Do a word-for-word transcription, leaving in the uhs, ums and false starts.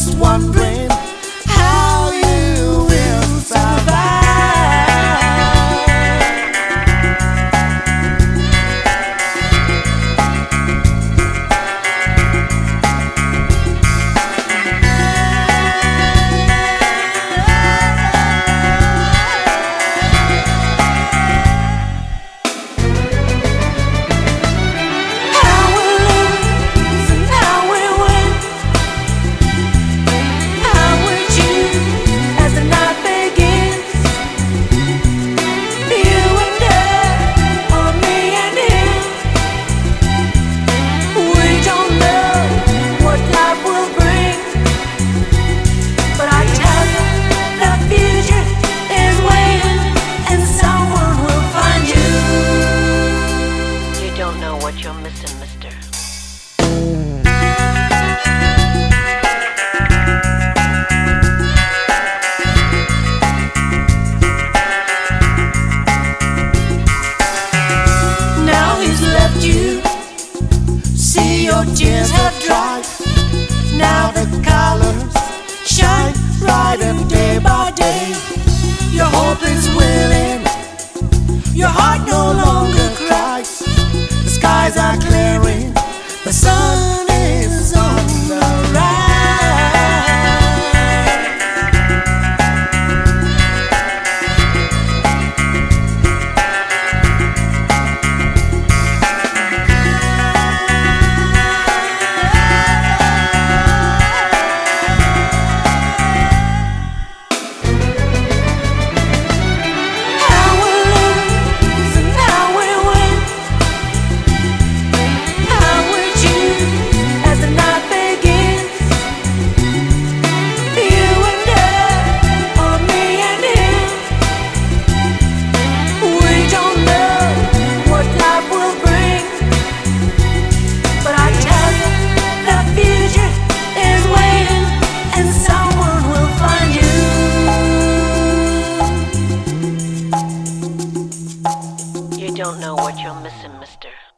just wondering how you will survive. What you're missing, mister. Now he's left you, see your tears have dried. Now the colors shine bright and day by day. Your hope is willing, your heart no longer cries. The skies are clearing, the sun is on the rise. You don't know what you're missing, mister.